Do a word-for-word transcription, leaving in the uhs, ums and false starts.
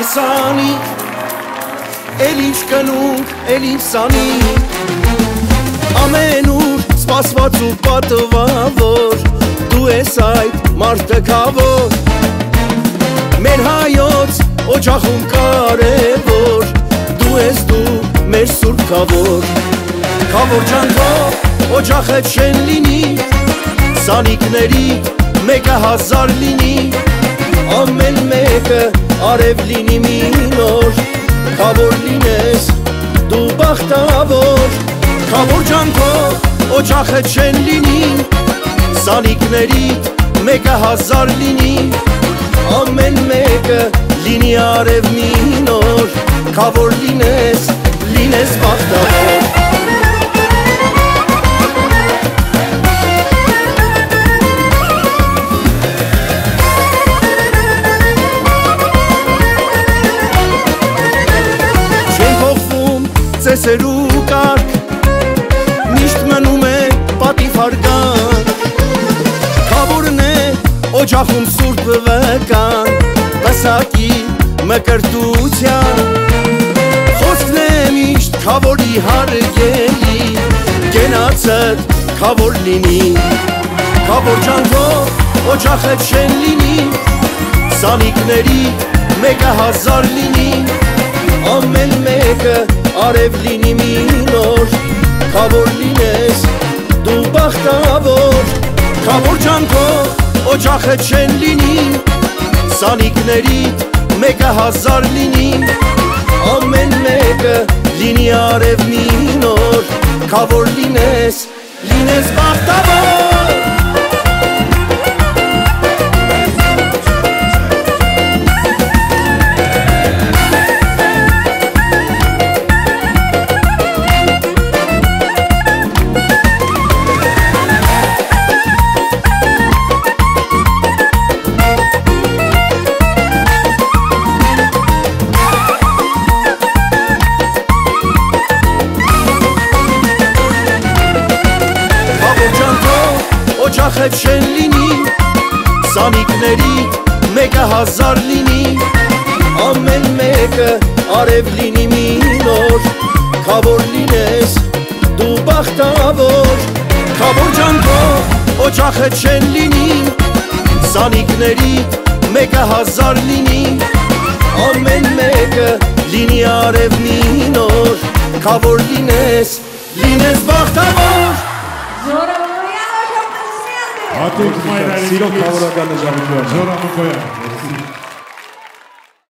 սանի, էլ ինչ կնունք, էլ ինչ սանի, ամենուր սպասված ու պատվավոր, դու ես այդ մարդը քավոր, մեր հայոց օջախում կարևոր, դու ես դու մեր սուրբ քավոր, քավոր ջանքով օջախը չեն լինի, սանիկների մեկը հազար լինի, ամեն մեկը արև լինի մի նոր, քավոր լինես դու բախտավոր, քավոր ջանքով օջախը չեն լինի, սանիկների մեկը հազար լինի, ամեն մեկը լինի արև մի նոր, քավոր լինես, լինես բախտավոր։ Ծեսերու կարգ, միշտ մնում է պատիվ հարգանք, քավորն է օջախում սուրբ վկան, պսակի մկրտության, խոսքն է միշտ քավորի հարգելի, գենացդ քավոր լինի, քավոր ջանքով օջախը չեն լինի, սանիկների մեկը հազար լինի, ամեն մեկը արև լինի մի նոր, քավոր լինես դու բախտավոր, քավոր ջանքով օջախը չեն լինի, սանիկների մեկը հազար լինի, ամեն մեկը լինի արև մի նոր, քավոր լինես, լինես բախտավոր։ Օջախը չեն լինի, սանիկների մեկը հազար լինի, ամեն մեկը արև լինի մի նոր, քավոր լինես դու բախտավոր, քավոր ջանքով օջախը չեն լինի, սանիկների մեկը հազար լինի, ամեն մեկը լինի արև մի նոր, քավոր լինես, լինես բախտավոր։ Հատուկ մայրարի սիրո քավորականը ժամանակ Զորամուկոյան